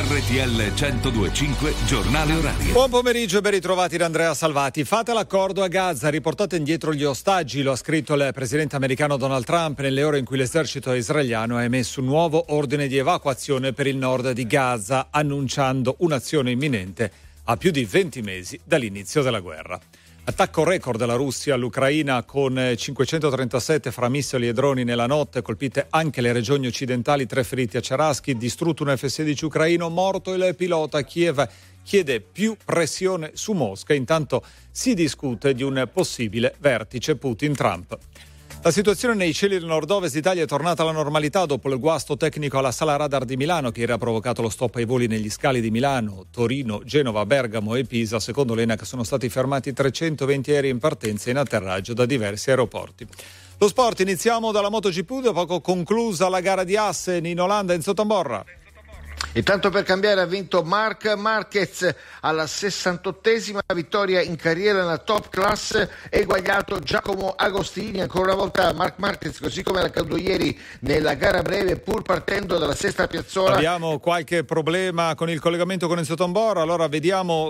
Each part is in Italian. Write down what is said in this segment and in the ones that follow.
RTL 102.5 Giornale Orario. Buon pomeriggio e ben ritrovati da Andrea Salvati. Fate l'accordo a Gaza, riportate indietro gli ostaggi, lo ha scritto il presidente americano Donald Trump nelle ore in cui l'esercito israeliano ha emesso un nuovo ordine di evacuazione per il nord di Gaza, annunciando un'azione imminente a più di 20 mesi dall'inizio della guerra. Attacco record della Russia all'Ucraina con 537 fra missili e droni nella notte, colpite anche le regioni occidentali, 3 feriti a Cherasky, distrutto un F-16 ucraino, morto il pilota. Kiev chiede più pressione su Mosca, intanto si discute di un possibile vertice Putin-Trump. La situazione nei cieli del nord-ovest d'Italia è tornata alla normalità dopo il guasto tecnico alla sala radar di Milano che ha provocato lo stop ai voli negli scali di Milano, Torino, Genova, Bergamo e Pisa. Secondo l'ENAC sono stati fermati 320 aerei in partenza e in atterraggio da diversi aeroporti. Lo sport, iniziamo dalla MotoGP, da poco conclusa la gara di Assen in Olanda. Enzo Tamborra. Intanto per cambiare ha vinto Marc Marquez alla 68esima vittoria in carriera nella top class, eguagliato Giacomo Agostini. Ancora una volta Marc Marquez, così come era accaduto ieri nella gara breve, pur partendo dalla sesta piazzola. Abbiamo qualche problema con il collegamento con Enzo Tamborra, allora vediamo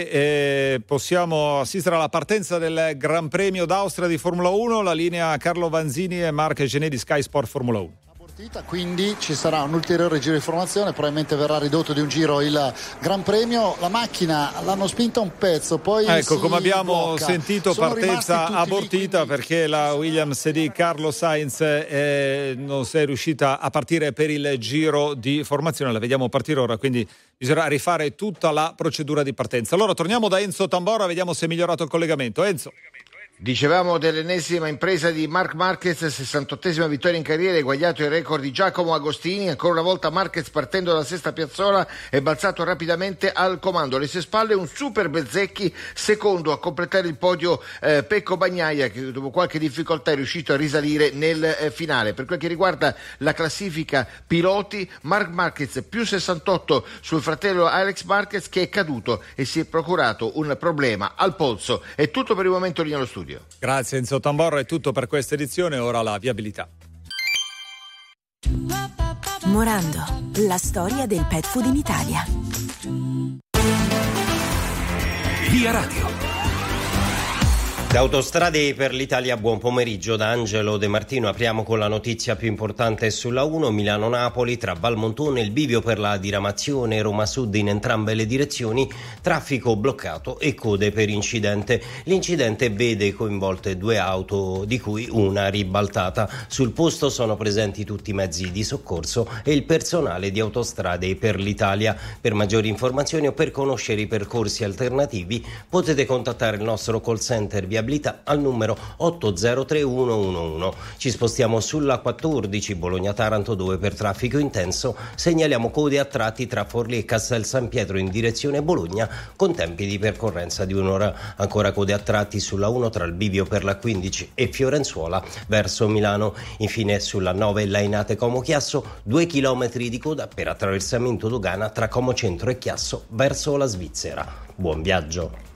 se possiamo assistere alla partenza del Gran Premio d'Austria di Formula 1. La linea Carlo Vanzini e Marc Gené di Sky Sport Formula 1. Quindi ci sarà un ulteriore giro di formazione, probabilmente verrà ridotto di un giro il Gran Premio. La macchina l'hanno spinta un pezzo, poi come abbiamo blocca. Sentito, Sono partenza abortita lì, perché la Williams di Carlos Sainz non si è riuscita a partire per il giro di formazione. La vediamo partire ora, quindi bisognerà rifare tutta la procedura di partenza. Allora torniamo da Enzo Tamborra, vediamo se è migliorato il collegamento. Enzo. Dicevamo dell'ennesima impresa di Marc Marquez, 68esima vittoria in carriera, eguagliato il record di Giacomo Agostini. Ancora una volta Marquez, partendo dalla sesta piazzola, è balzato rapidamente al comando. Alle sue spalle un super Bezzecchi, secondo a completare il podio Pecco Bagnaia, che dopo qualche difficoltà è riuscito a risalire nel finale. Per quel che riguarda la classifica piloti, Marc Marquez più 68 sul fratello Alex Marquez, che è caduto e si è procurato un problema al polso. È tutto per il momento lì nello studio. Grazie Enzo Tamborra, è tutto per questa edizione, ora la viabilità. Morando, la storia del pet food in Italia. Via Radio. Da Autostrade per l'Italia, buon pomeriggio da Angelo De Martino. Apriamo con la notizia più importante sulla 1, Milano-Napoli, tra Valmontone e il bivio per la diramazione Roma Sud in entrambe le direzioni, traffico bloccato e code per incidente. L'incidente vede coinvolte 2 auto, di cui una ribaltata. Sul posto sono presenti tutti i mezzi di soccorso e il personale di Autostrade per l'Italia. Per maggiori informazioni o per conoscere i percorsi alternativi potete contattare il nostro call center viabilità al numero 803111. Ci spostiamo sulla 14 Bologna-Taranto, dove per traffico intenso segnaliamo code a tratti tra Forlì e Castel San Pietro in direzione Bologna con tempi di percorrenza di un'ora. Ancora code a tratti sulla 1 tra il bivio per la 15 e Fiorenzuola verso Milano. Infine sulla 9 Lainate Como Chiasso, 2 chilometri di coda per attraversamento dogana tra Como Centro e Chiasso verso la Svizzera. Buon viaggio.